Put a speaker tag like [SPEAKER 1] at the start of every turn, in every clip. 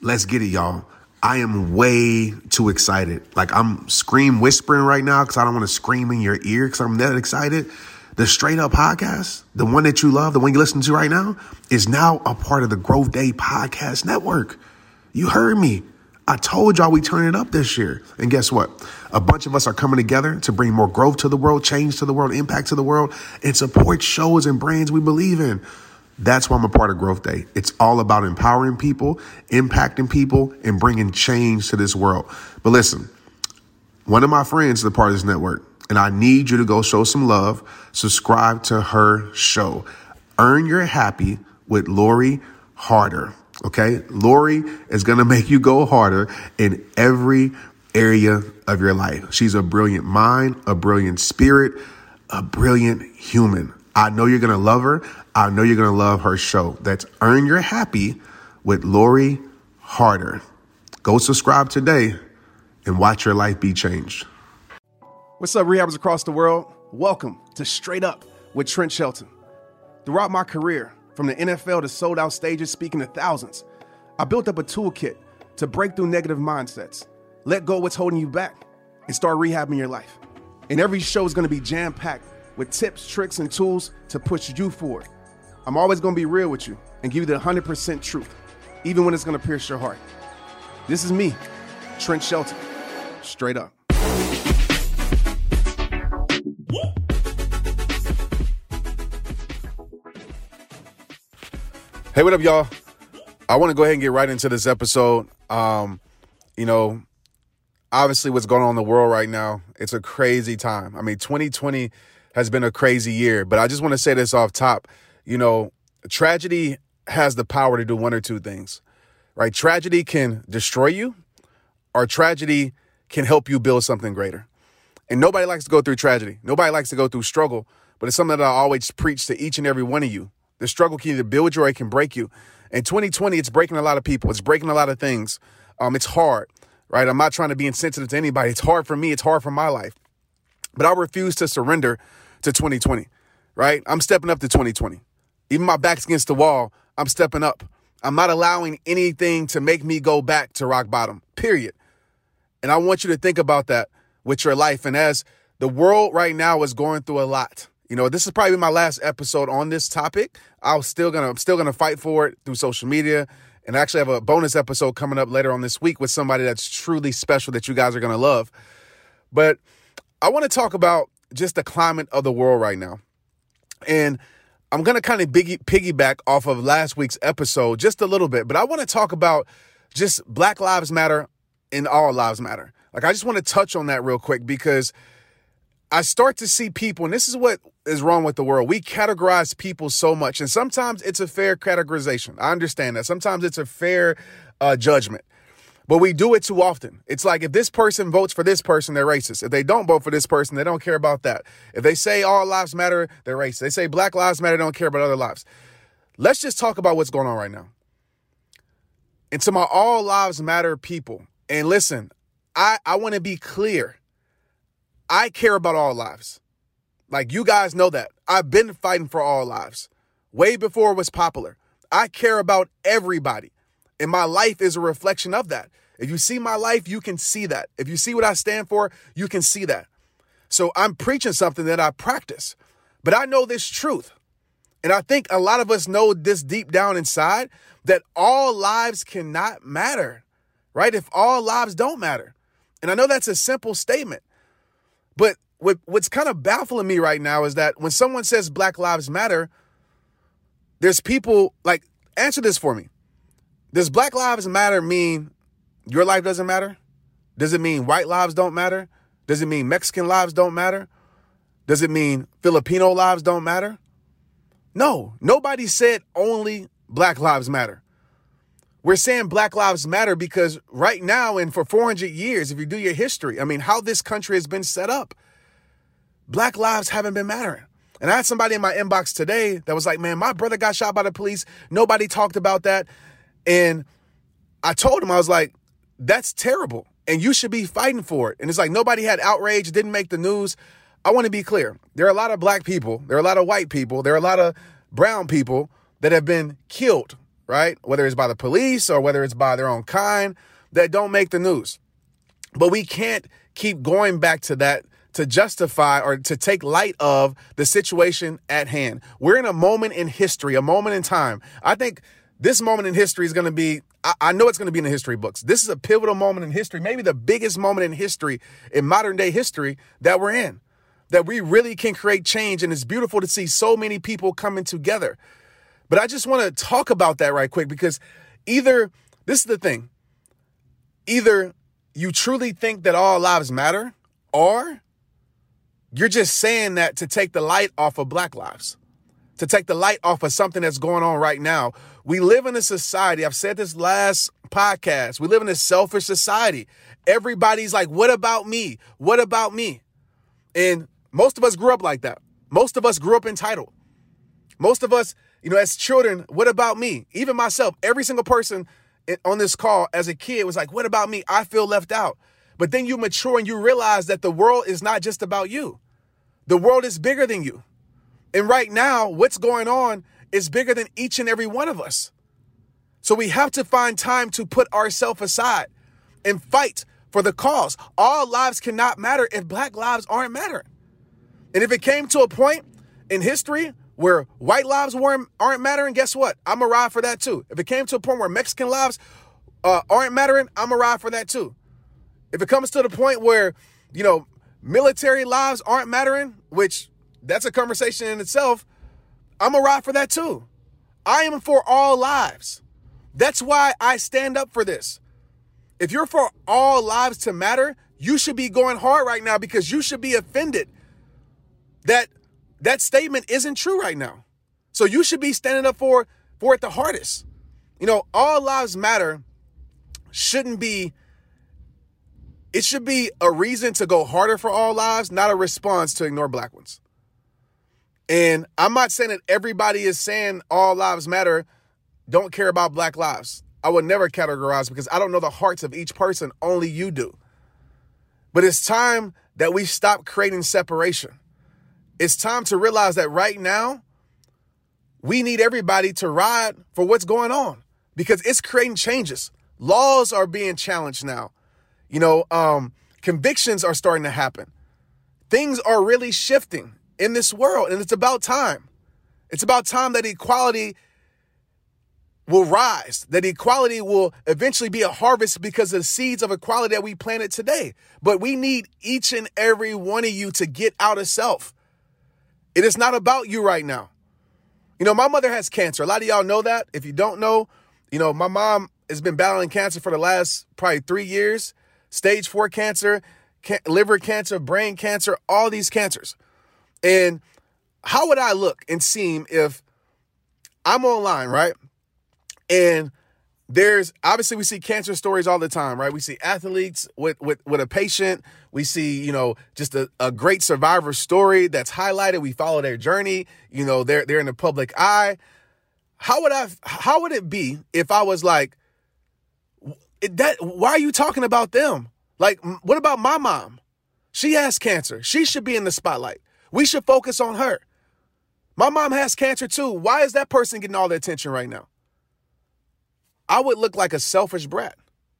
[SPEAKER 1] Let's get it, y'all. I am way too excited. Like, I'm scream whispering right now because I don't want to scream in your ear because I'm that excited. The Straight Up podcast, the one that you love, the one you're listening to right now, is now a part of the Growth Day Podcast Network. You heard me. I told y'all we turn it up this year. And guess what? A bunch of us are coming together to bring more growth to the world, change to the world, impact to the world, and support shows and brands we believe in. That's why I'm a part of Growth Day. It's all about empowering people, impacting people, and bringing change to this world. But listen, one of my friends is a part of this network, and I need you to go show some love. Subscribe to her show. Earn Your Happy with Lori Harder. Okay? Lori is going to make you go harder in every area of your life. She's a brilliant mind, a brilliant spirit, a brilliant human. I know you're going to love her. I know you're going to love her show. That's Earn Your Happy with Lori Harder. Go subscribe today and watch your life be changed.
[SPEAKER 2] What's up, rehabbers across the world? Welcome to Straight Up with Trent Shelton. Throughout my career, from the NFL to sold out stages speaking to thousands, I built up a toolkit to break through negative mindsets, let go of what's holding you back, and start rehabbing your life. And every show is going to be jam-packed with tips, tricks, and tools to push you forward. I'm always going to be real with you and give you the 100% truth, even when it's going to pierce your heart. This is me, Trent Shelton, Straight Up.
[SPEAKER 3] Hey, what up, y'all? I want to go ahead and get right into this episode. Obviously what's going on in the world right now, it's a crazy time. I mean, 2020 has been a crazy year, but I just want to say this off top. Tragedy has the power to do one or two things, right? Tragedy can destroy you, or tragedy can help you build something greater. And nobody likes to go through tragedy. Nobody likes to go through struggle, but it's something that I always preach to each and every one of you. The struggle can either build you or it can break you. In 2020, it's breaking a lot of people. It's breaking a lot of things. It's hard, right? I'm not trying to be insensitive to anybody. It's hard for me. It's hard for my life. But I refuse to surrender to 2020, right? I'm stepping up to 2020. Even my back's against the wall, I'm stepping up. I'm not allowing anything to make me go back to rock bottom, period. And I want you to think about that with your life. And as the world right now is going through a lot, this is probably my last episode on this topic. I'm still gonna fight for it through social media, and I actually have a bonus episode coming up later on this week with somebody that's truly special that you guys are gonna love. But I want to talk about just the climate of the world right now, and I'm gonna kind of piggyback off of last week's episode just a little bit. But I want to talk about just Black Lives Matter and All Lives Matter. Like, I just want to touch on that real quick because I start to see people, and this is what is wrong with the world. We categorize people so much, and sometimes it's a fair categorization. I understand that. Sometimes it's a fair judgment, but we do it too often. It's like, if this person votes for this person, they're racist. If they don't vote for this person, they don't care about that. If they say all lives matter, they're racist. They say Black Lives Matter, they don't care about other lives. Let's just talk about what's going on right now. And to my all lives matter people, and listen, I want to be clear. I care about all lives. Like, you guys know that. I've been fighting for all lives way before it was popular. I care about everybody. And my life is a reflection of that. If you see my life, you can see that. If you see what I stand for, you can see that. So I'm preaching something that I practice. But I know this truth. And I think a lot of us know this deep down inside, that all lives cannot matter, right? If all lives don't matter. And I know that's a simple statement. But what's kind of baffling me right now is that when someone says Black Lives Matter, there's people like, answer this for me. Does Black Lives Matter mean your life doesn't matter? Does it mean white lives don't matter? Does it mean Mexican lives don't matter? Does it mean Filipino lives don't matter? No, nobody said only Black Lives Matter. We're saying Black Lives Matter because right now, and for 400 years, if you do your history, I mean, how this country has been set up, Black lives haven't been mattering. And I had somebody in my inbox today that was like, man, my brother got shot by the police. Nobody talked about that. And I told him, I was like, that's terrible. And you should be fighting for it. And it's like, nobody had outrage, didn't make the news. I want to be clear. There are a lot of black people. There are a lot of white people. There are a lot of brown people that have been killed right? Whether it's by the police or whether it's by their own kind, that don't make the news. But we can't keep going back to that to justify or to take light of the situation at hand. We're in a moment in history, a moment in time. I think this moment in history is going to be, I know it's going to be in the history books. This is a pivotal moment in history, maybe the biggest moment in history, in modern day history that we're in, that we really can create change. And it's beautiful to see so many people coming together. But I just want to talk about that right quick, because this is the thing, either you truly think that all lives matter, or you're just saying that to take the light off of Black lives, to take the light off of something that's going on right now. We live in a society, I've said this last podcast, we live in a selfish society. Everybody's like, what about me? What about me? And most of us grew up like that. Most of us grew up entitled. Most of us, as children, what about me? Even myself, every single person on this call as a kid was like, what about me? I feel left out. But then you mature and you realize that the world is not just about you. The world is bigger than you. And right now, what's going on is bigger than each and every one of us. So we have to find time to put ourselves aside and fight for the cause. All lives cannot matter if Black lives aren't mattering. And if it came to a point in history where white lives aren't mattering, guess what? I'm going to ride for that too. If it came to a point where Mexican lives aren't mattering, I'm going to ride for that too. If it comes to the point where, military lives aren't mattering, which that's a conversation in itself, I'm going to ride for that too. I am for all lives. That's why I stand up for this. If you're for all lives to matter, you should be going hard right now, because you should be offended that that statement isn't true right now. So you should be standing up for it the hardest. All lives matter it should be a reason to go harder for all lives, not a response to ignore Black ones. And I'm not saying that everybody is saying all lives matter, don't care about Black lives. I would never categorize, because I don't know the hearts of each person. Only you do. But it's time that we stop creating separation. It's time to realize that right now, we need everybody to ride for what's going on, because it's creating changes. Laws are being challenged now. Convictions are starting to happen. Things are really shifting in this world, and it's about time. It's about time that equality will rise, that equality will eventually be a harvest because of the seeds of equality that we planted today. But we need each and every one of you to get out of self. It is not about you right now. My mother has cancer. A lot of y'all know that. If you don't know, my mom has been battling cancer for the last probably 3 years. Stage 4 cancer, liver cancer, brain cancer, all these cancers. And how would I look and seem if I'm online, right? And there's obviously, we see cancer stories all the time, right? We see athletes with a patient. We see, just a great survivor story that's highlighted. We follow their journey. They're in the public eye. How would it be if I was like, why are you talking about them? Like, what about my mom? She has cancer. She should be in the spotlight. We should focus on her. My mom has cancer too. Why is that person getting all the attention right now? I would look like a selfish brat,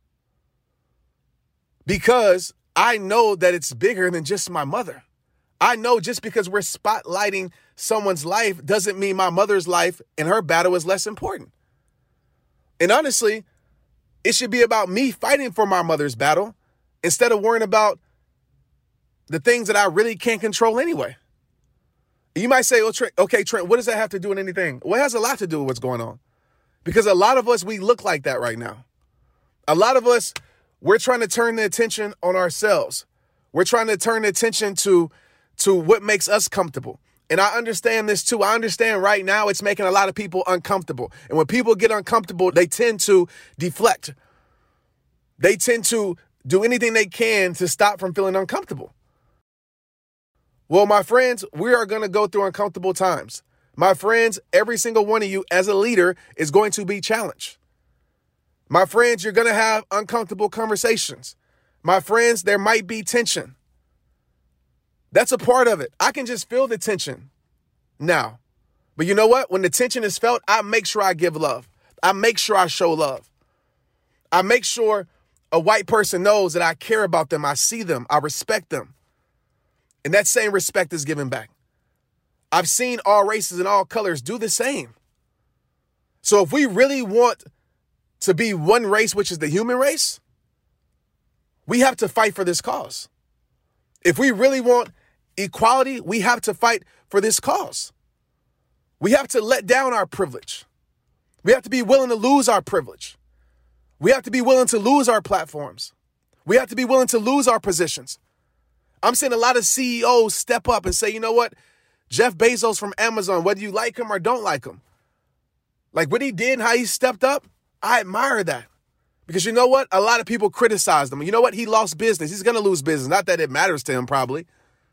[SPEAKER 3] because I know that it's bigger than just my mother. I know just because we're spotlighting someone's life doesn't mean my mother's life and her battle is less important. And honestly, it should be about me fighting for my mother's battle instead of worrying about the things that I really can't control anyway. You might say, okay, Trent, what does that have to do with anything? Well, it has a lot to do with what's going on. Because a lot of us, we look like that right now. A lot of us, we're trying to turn the attention on ourselves. We're trying to turn the attention to what makes us comfortable. And I understand this too. I understand right now it's making a lot of people uncomfortable. And when people get uncomfortable, they tend to deflect. They tend to do anything they can to stop from feeling uncomfortable. Well, my friends, we are going to go through uncomfortable times. My friends, every single one of you as a leader is going to be challenged. My friends, you're going to have uncomfortable conversations. My friends, there might be tension. That's a part of it. I can just feel the tension now. But you know what? When the tension is felt, I make sure I give love.
[SPEAKER 2] I make sure I show love. I make sure a white person knows that I care about them. I see them. I respect them. And that same respect is given back. I've seen all races and all colors do the same. So if we really want to be one race, which is the human race, we have to fight for this cause. If we really want equality, we have to fight for this cause. We have to let down our privilege. We have to be willing to lose our privilege. We have to be willing to lose our platforms. We have to be willing to lose our positions. I'm seeing a lot of CEOs step up and say, you know what? Jeff Bezos from Amazon, whether you like him or don't like him, like what he did and how he stepped up, I admire that. Because you know what? A lot of people criticized him. You know what? He lost business. He's going to lose business. Not that it matters to him, probably.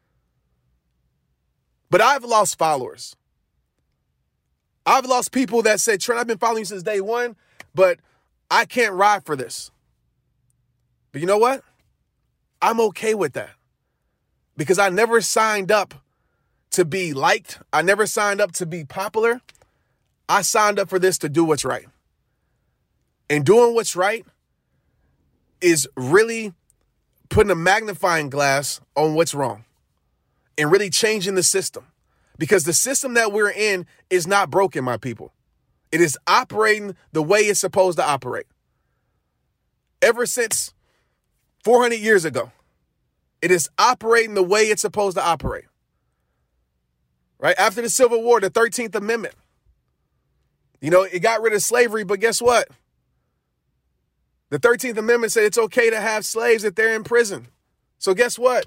[SPEAKER 2] But I've lost followers. I've lost people that said, Trent, I've been following you since day one, but I can't ride for this. But you know what? I'm okay with that. Because I never signed up to be liked. I never signed up to be popular. I signed up for this to do what's right. And doing what's right is really putting a magnifying glass on what's wrong and really changing the system. Because the system that we're in is not broken, my people. It is operating the way it's supposed to operate. Ever since 400 years ago, it is operating the way it's supposed to operate. Right? After the Civil War, the 13th Amendment, it got rid of slavery, but guess what? The 13th Amendment said it's okay to have slaves if they're in prison. So guess what?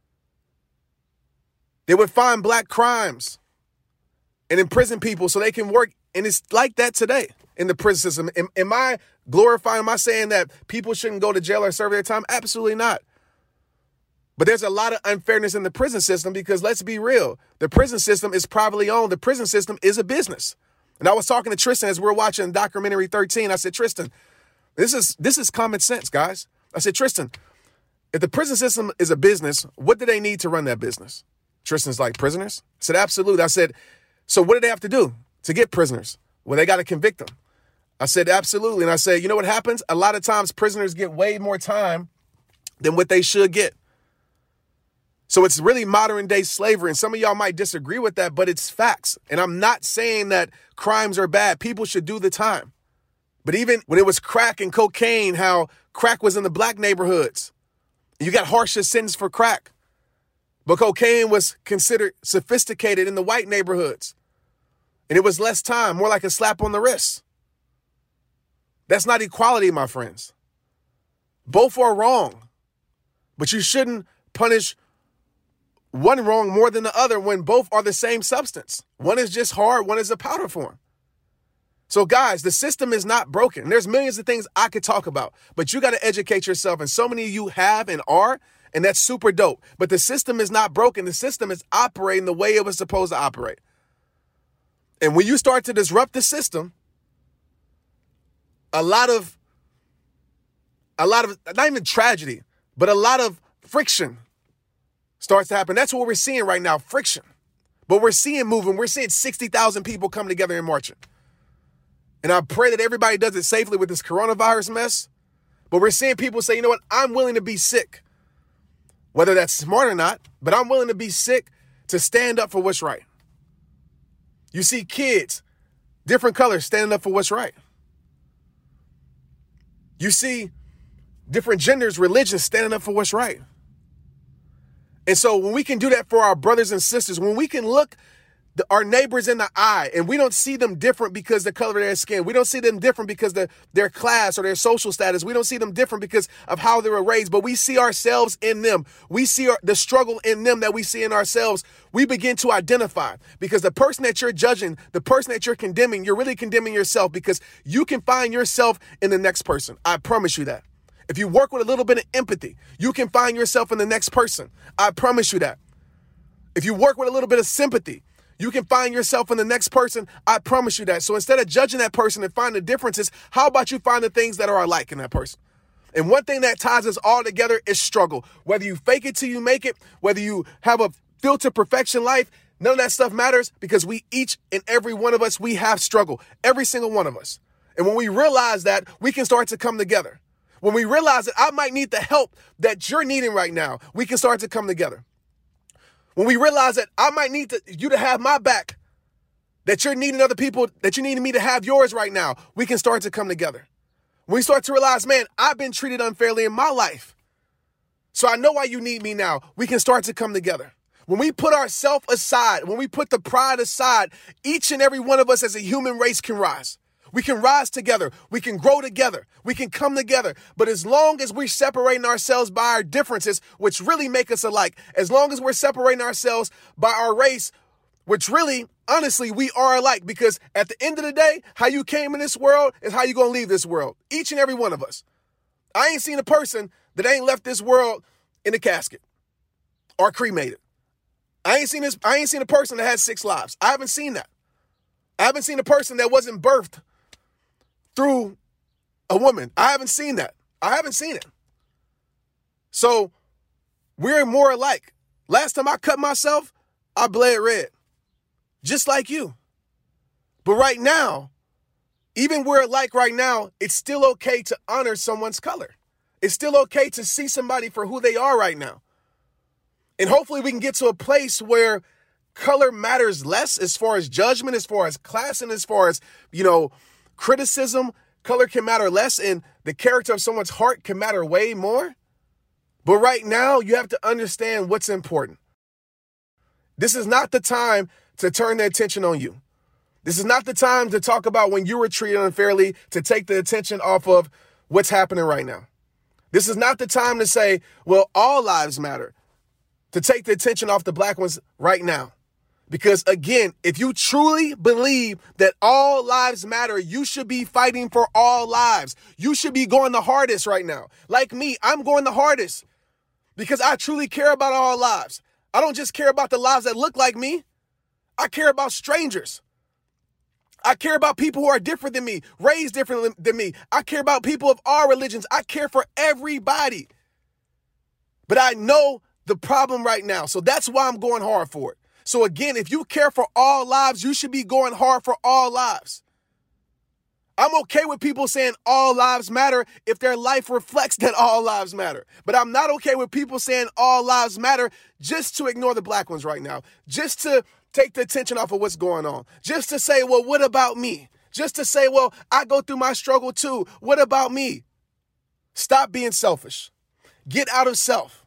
[SPEAKER 2] They would find black crimes and imprison people so they can work. And it's like that today in the prison system. Am I glorifying, am I saying that people shouldn't go to jail or serve their time? Absolutely not. But there's a lot of unfairness in the prison system because let's be real. The prison system is privately owned. The prison system is a business. And I was talking to Tristan as we were watching documentary 13. I said, Tristan, this is common sense, guys. I said, Tristan, if the prison system is a business, what do they need to run that business? Tristan's like, prisoners? I said, absolutely. I said, so what do they have to do to get prisoners? Well, they got to convict them. I said, absolutely. And I said, you know what happens? A lot of times prisoners get way more time than what they should get. So it's really modern day slavery. And some of y'all might disagree with that, but it's facts. And I'm not saying that crimes are bad. People should do the time. But even when it was crack and cocaine, how crack was in the black neighborhoods, you got harsher sentence for crack. But cocaine was considered sophisticated in the white neighborhoods. And it was less time, more like a slap on the wrist. That's not equality, my friends. Both are wrong. But you shouldn't punish one wrong more than the other when both are the same substance. One is just hard, one is a powder form. So guys, the system is not broken. There's millions of things I could talk about, but you got to educate yourself. And so many of you have and are, and that's super dope. But the system is not broken. The system is operating the way it was supposed to operate. And when you start to disrupt the system, a lot of, not even tragedy, but a lot of friction starts to happen. That's what we're seeing right now, friction. But we're seeing movement. We're seeing 60,000 people come together and marching. And I pray that everybody does it safely with this coronavirus mess. But we're seeing people say, you know what, I'm willing to be sick. Whether that's smart or not, but I'm willing to be sick to stand up for what's right. You see kids, different colors, standing up for what's right. You see different genders, religions standing up for what's right. And so when we can do that for our brothers and sisters, when we can look our neighbors in the eye and we don't see them different because the color of their skin, we don't see them different because their class or their social status, we don't see them different because of how they were raised, but we see ourselves in them. We see the struggle in them that we see in ourselves. We begin to identify because the person that you're judging, the person that you're condemning, you're really condemning yourself because you can find yourself in the next person. I promise you that. If you work with a little bit of empathy, you can find yourself in the next person. I promise you that. If you work with a little bit of sympathy, you can find yourself in the next person. I promise you that. So instead of judging that person and finding the differences, how about you find the things that are alike in that person? And one thing that ties us all together is struggle. Whether you fake it till you make it, whether you have a filter perfection life, none of that stuff matters because we each and every one of us, we have struggle. Every single one of us. And when we realize that, we can start to come together. When we realize that I might need the help that you're needing right now, we can start to come together. When we realize that I might need you to have my back, that you're needing other people, that you need me to have yours right now, we can start to come together. When we start to realize, man, I've been treated unfairly in my life, so I know why you need me now, we can start to come together. When we put ourselves aside, when we put the pride aside, each and every one of us as a human race can rise. We can rise together. We can grow together. We can come together. But as long as we're separating ourselves by our differences, which really make us alike, as long as we're separating ourselves by our race, which really, honestly, we are alike, because at the end of the day, how you came in this world is how you're going to leave this world. Each and every one of us. I ain't seen a person that ain't left this world in a casket or cremated. I ain't seen a person that had 6 lives. I haven't seen that. I haven't seen a person that wasn't birthed through a woman. I haven't seen that. I haven't seen it. So we're more alike. Last time I cut myself, I bled red. Just like you. But right now, even we're alike right now, it's still okay to honor someone's color. It's still okay to see somebody for who they are right now. And hopefully we can get to a place where color matters less as far as judgment, as far as class, and as far as, criticism. Color can matter less, and the character of someone's heart can matter way more. But right now, you have to understand what's important. This is not the time to turn the attention on you. This is not the time to talk about when you were treated unfairly, to take the attention off of what's happening right now. This is not the time to say, well, all lives matter, to take the attention off the black ones right now. Because again, if you truly believe that all lives matter, you should be fighting for all lives. You should be going the hardest right now. Like me, I'm going the hardest because I truly care about all lives. I don't just care about the lives that look like me. I care about strangers. I care about people who are different than me, raised different than me. I care about people of all religions. I care for everybody. But I know the problem right now, so that's why I'm going hard for it. So again, if you care for all lives, you should be going hard for all lives. I'm okay with people saying all lives matter if their life reflects that all lives matter. But I'm not okay with people saying all lives matter just to ignore the black ones right now, just to take the attention off of what's going on, just to say, well, what about me? Just to say, well, I go through my struggle too. What about me? Stop being selfish. Get out of self.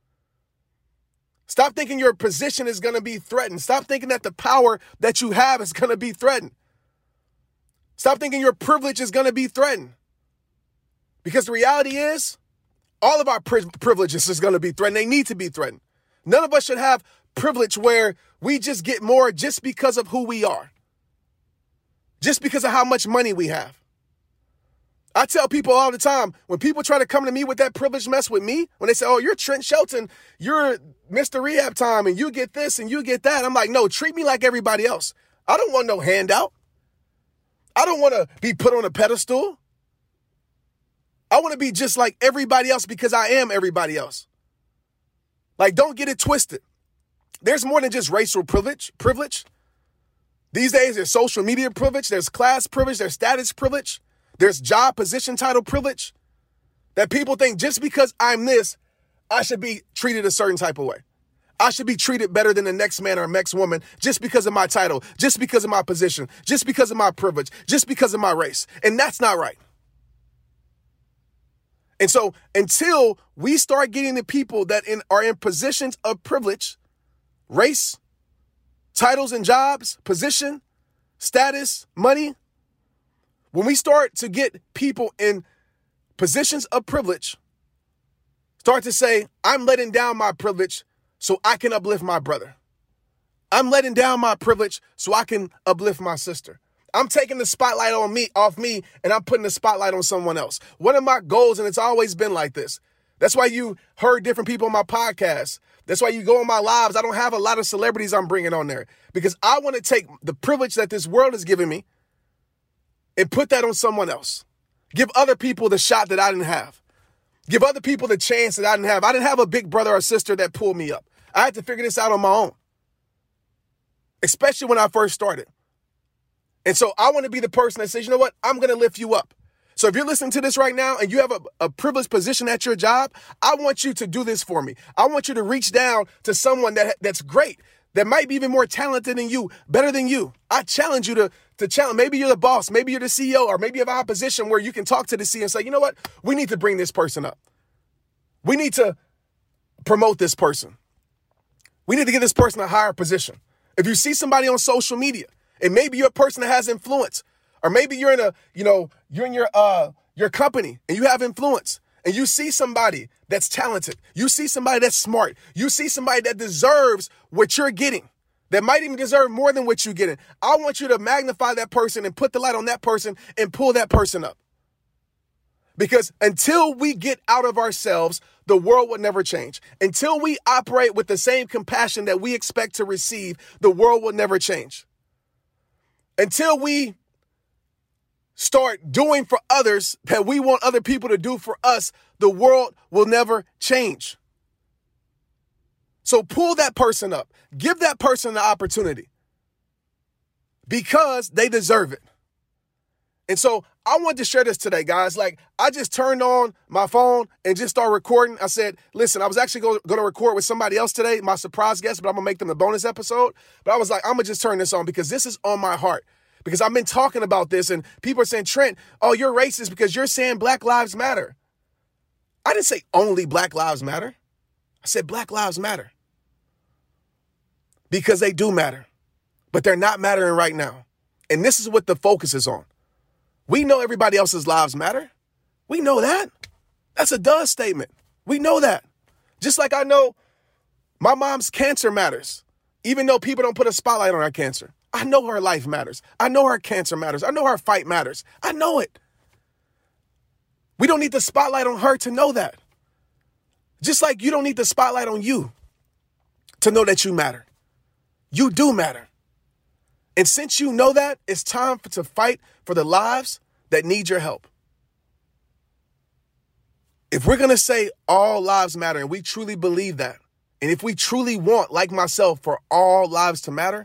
[SPEAKER 2] Stop thinking your position is going to be threatened. Stop thinking that the power that you have is going to be threatened. Stop thinking your privilege is going to be threatened. Because the reality is, all of our privileges is going to be threatened. They need to be threatened. None of us should have privilege where we just get more just because of who we are. Just because of how much money we have. I tell people all the time, when people try to come to me with that privilege mess with me, when they say, oh, you're Trent Shelton, you're Mr. Rehab Time, and you get this and you get that. I'm like, no, treat me like everybody else. I don't want no handout. I don't want to be put on a pedestal. I want to be just like everybody else because I am everybody else. Like, don't get it twisted. There's more than just racial privilege. These days, there's social media privilege, there's class privilege, there's status privilege. There's job position title privilege that people think just because I'm this, I should be treated a certain type of way. I should be treated better than the next man or next woman just because of my title, just because of my position, just because of my privilege, just because of my race. And that's not right. And so until we start getting the people that are in positions of privilege, race, titles and jobs, position, status, money, when we start to get people in positions of privilege, start to say, I'm letting down my privilege so I can uplift my brother. I'm letting down my privilege so I can uplift my sister. I'm taking the spotlight off me, and I'm putting the spotlight on someone else. One of my goals, and it's always been like this. That's why you heard different people on my podcast. That's why you go on my lives. I don't have a lot of celebrities I'm bringing on there because I want to take the privilege that this world has given me and put that on someone else. Give other people the shot that I didn't have. Give other people the chance that I didn't have. I didn't have a big brother or sister that pulled me up. I had to figure this out on my own, especially when I first started. And so I want to be the person that says, you know what? I'm going to lift you up. So if you're listening to this right now and you have a privileged position at your job, I want you to do this for me. I want you to reach down to someone that's great, that might be even more talented than you, better than you. I challenge you to challenge. Maybe you're the boss, maybe you're the CEO, or maybe you have a position where you can talk to the CEO and say, you know what? We need to bring this person up. We need to promote this person. We need to give this person a higher position. If you see somebody on social media, and maybe you're a person that has influence, or maybe you're in your company and you have influence, and you see somebody that's talented, you see somebody that's smart, you see somebody that deserves what you're getting, that might even deserve more than what you're getting. I want you to magnify that person and put the light on that person and pull that person up. Because until we get out of ourselves, the world will never change. Until we operate with the same compassion that we expect to receive, the world will never change. Until we start doing for others that we want other people to do for us, the world will never change. So pull that person up. Give that person the opportunity because they deserve it. And so I wanted to share this today, guys. Like, I just turned on my phone and just started recording. I said, listen, I was actually going to record with somebody else today, my surprise guest, but I'm going to make them a bonus episode. But I was like, I'm going to just turn this on because this is on my heart. Because I've been talking about this and people are saying, Trent, oh, you're racist because you're saying Black Lives Matter. I didn't say only Black Lives Matter. I said Black Lives Matter. Because they do matter. But they're not mattering right now. And this is what the focus is on. We know everybody else's lives matter. We know that. That's a duh statement. We know that. Just like I know my mom's cancer matters, even though people don't put a spotlight on her cancer. I know her life matters. I know her cancer matters. I know her fight matters. I know it. We don't need the spotlight on her to know that. Just like you don't need the spotlight on you to know that you matter. You do matter. And since you know that, it's time to fight for the lives that need your help. If we're going to say all lives matter, and we truly believe that, and if we truly want, like myself, for all lives to matter,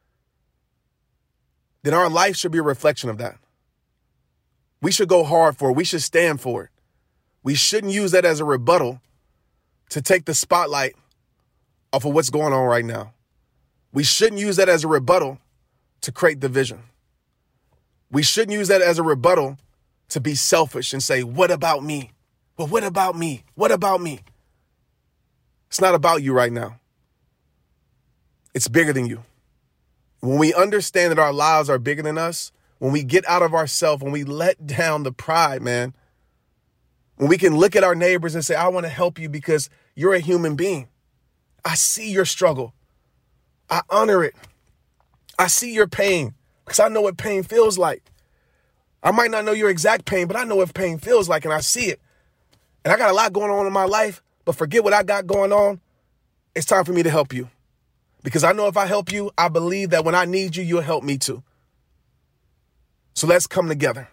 [SPEAKER 2] then our life should be a reflection of that. We should go hard for it. We should stand for it. We shouldn't use that as a rebuttal to take the spotlight off of what's going on right now. We shouldn't use that as a rebuttal to create division. We shouldn't use that as a rebuttal to be selfish and say, what about me? Well, what about me? What about me? It's not about you right now. It's bigger than you. When we understand that our lives are bigger than us, when we get out of ourselves, when we let down the pride, man, when we can look at our neighbors and say, I want to help you because you're a human being. I see your struggle. I honor it. I see your pain because I know what pain feels like. I might not know your exact pain, but I know what pain feels like and I see it. And I got a lot going on in my life, but forget what I got going on. It's time for me to help you. Because I know if I help you, I believe that when I need you, you'll help me too. So let's come together.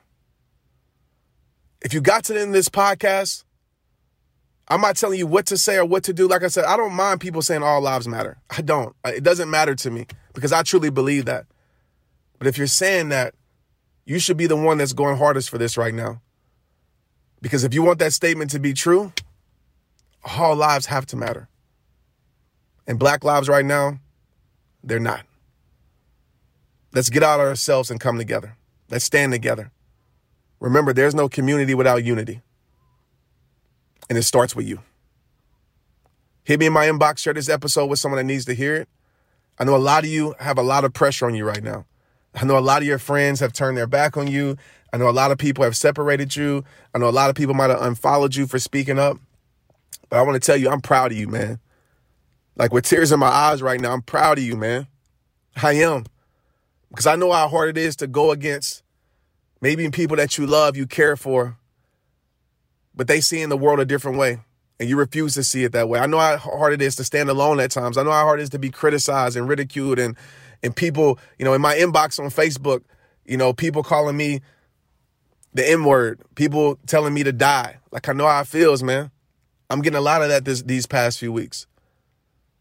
[SPEAKER 2] If you got to the end of this podcast, I'm not telling you what to say or what to do. Like I said, I don't mind people saying all lives matter. I don't. It doesn't matter to me because I truly believe that. But if you're saying that, you should be the one that's going hardest for this right now. Because if you want that statement to be true, all lives have to matter. And Black lives right now, they're not. Let's get out of ourselves and come together. Let's stand together. Remember, there's no community without unity. And it starts with you. Hit me in my inbox, share this episode with someone that needs to hear it. I know a lot of you have a lot of pressure on you right now. I know a lot of your friends have turned their back on you. I know a lot of people have separated you. I know a lot of people might have unfollowed you for speaking up. But I want to tell you, I'm proud of you, man. Like with tears in my eyes right now, I'm proud of you, man. I am. Because I know how hard it is to go against maybe people that you love, you care for, but they see in the world a different way and you refuse to see it that way. I know how hard it is to stand alone at times. I know how hard it is to be criticized and ridiculed and people, in my inbox on Facebook, people calling me the N-word, people telling me to die. Like, I know how it feels, man. I'm getting a lot of that these past few weeks.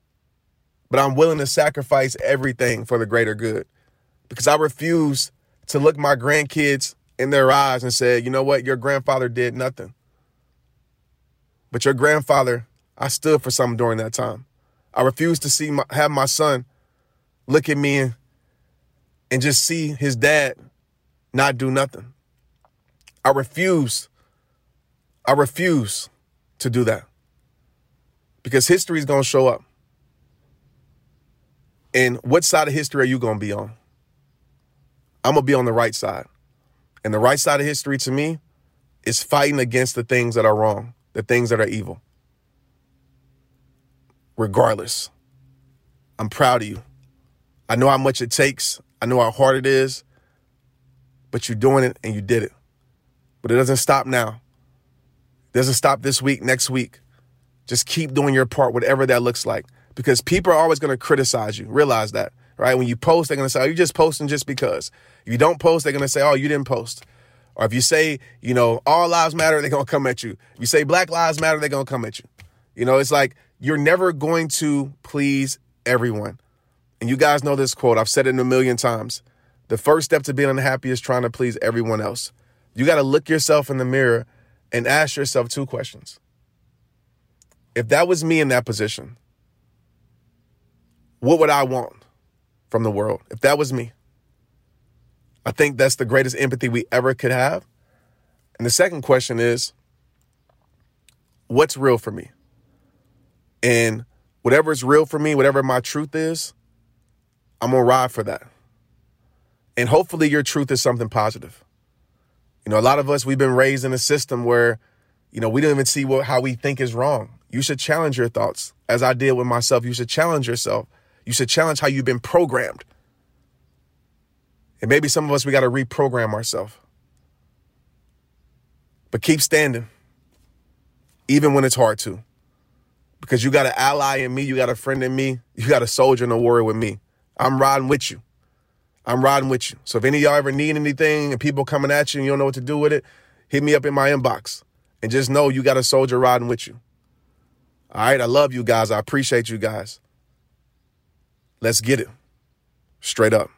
[SPEAKER 2] But I'm willing to sacrifice everything for the greater good because I refuse
[SPEAKER 3] to look my grandkids in their eyes and say, you know what, your grandfather did nothing. But your grandfather, I stood for something during that time. I refuse to have my son look at me and just see his dad not do nothing. I refuse to do that, because history is going to show up. And what side of history are you going to be on? I'm going to be on the right side. And the right side of history to me is fighting against the things that are wrong, the things that are evil. Regardless, I'm proud of you. I know how much it takes. I know how hard it is, but you're doing it and you did it. But it doesn't stop now. It doesn't stop this week, next week. Just keep doing your part, whatever that looks like, because people are always going to criticize you. Realize that, right? When you post, they're going to say, oh, you're just posting just because. If you don't post, they're going to say, oh, you didn't post. Or if you say, all lives matter, they're going to come at you. If you say Black lives matter, they're going to come at you. It's like you're never going to please everyone. And you guys know this quote. I've said it a million times. The first step to being unhappy is trying to please everyone else. You got to look yourself in the mirror and ask yourself 2 questions. If that was me in that position, what would I want from the world? If that was me, I think that's the greatest empathy we ever could have. And the second question is, what's real for me? And whatever is real for me, whatever my truth is, I'm going to ride for that. And hopefully your truth is something positive. A lot of us, we've been raised in a system where, we don't even see how we think is wrong. You should challenge your thoughts. As I did with myself, you should challenge yourself. You should challenge how you've been programmed. And maybe some of us, we got to reprogram ourselves. But keep standing, even when it's hard to. Because you got an ally in me, you got a friend in me, you got a soldier and a warrior with me. I'm riding with you. So if any of y'all ever need anything and people coming at you and you don't know what to do with it, hit me up in my inbox. And just know you got a soldier riding with you. All right, I love you guys. I appreciate you guys. Let's get it. Straight up.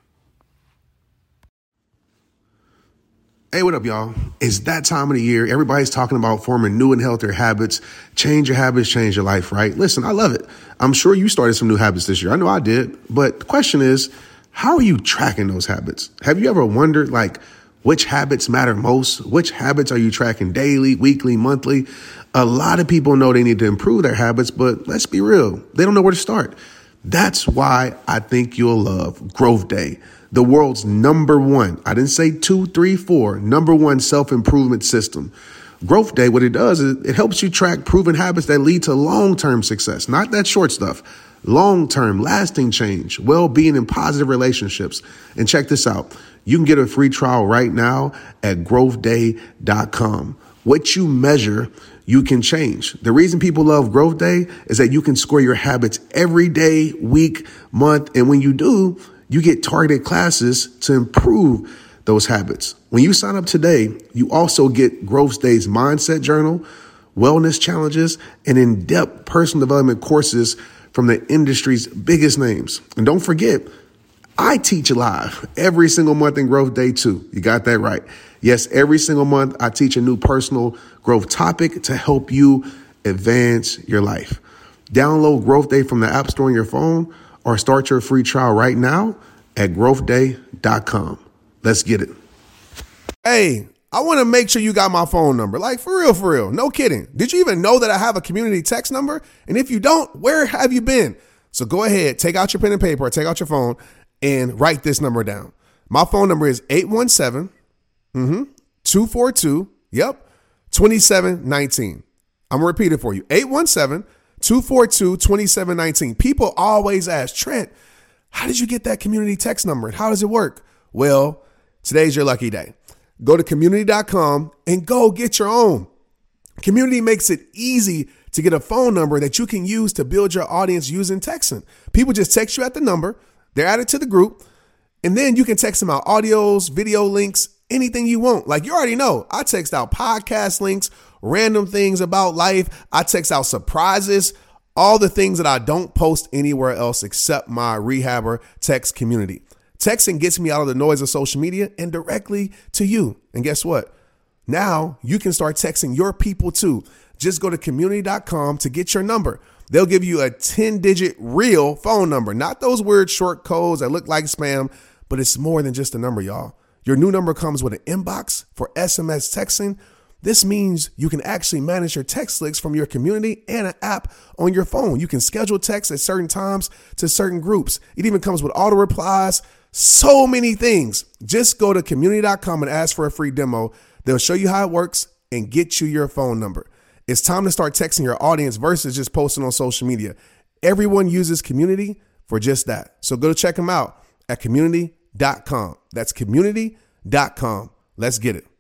[SPEAKER 1] Hey, what up, y'all? It's that time of the year. Everybody's talking about forming new and healthier habits. Change your habits, change your life, right? Listen, I love it. I'm sure you started some new habits this year. I know I did. But the question is, how are you tracking those habits? Have you ever wondered, which habits matter most? Which habits are you tracking daily, weekly, monthly? A lot of people know they need to improve their habits, but let's be real. They don't know where to start. That's why I think you'll love Growth Day, the world's number one, I didn't say 2, 3, 4, number one self-improvement system. Growth Day, what it does is it helps you track proven habits that lead to long-term success, not that short stuff. Long-term, lasting change, well-being, and positive relationships. And check this out. You can get a free trial right now at growthday.com. What you measure, you can change. The reason people love Growth Day is that you can score your habits every day, week, month. And when you do, you get targeted classes to improve those habits. When you sign up today, you also get Growth Day's mindset journal, wellness challenges, and in-depth personal development courses from the industry's biggest names. And don't forget, I teach live every single month in Growth Day too. You got that right. Yes, every single month I teach a new personal growth topic to help you advance your life. Download Growth Day from the App Store on your phone or start your free trial right now at growthday.com. Let's get it.
[SPEAKER 2] Hey, I want to make sure you got my phone number. For real. No kidding. Did you even know that I have a community text number? And if you don't, where have you been? So go ahead, take out your pen and paper, or take out your phone and write this number down. My phone number is 817-242, 2719. I'm going to repeat it for you. 817-242-2719. People always ask, Trent, how did you get that community text number? And how does it work? Well, today's your lucky day. Go to community.com and go get your own. Community makes it easy to get a phone number that you can use to build your audience using texting. People just text you at the number, they're added to the group, and then you can text them out audios, video links, anything you want. You already know, I text out podcast links, random things about life. I text out surprises, all the things that I don't post anywhere else except my Rehabber text community. Texting gets me out of the noise of social media and directly to you. And guess what? Now you can start texting your people too. Just go to community.com to get your number. They'll give you a 10-digit real phone number, not those weird short codes that look like spam, but it's more than just a number, y'all. Your new number comes with an inbox for SMS texting. This means you can actually manage your text lists from your community and an app on your phone. You can schedule texts at certain times to certain groups. It even comes with auto replies, so many things. Just go to community.com and ask for a free demo. They'll show you how it works and get you your phone number. It's time to start texting your audience versus just posting on social media. Everyone uses Community for just that. So go to check them out at community.com. That's community.com. Let's get it.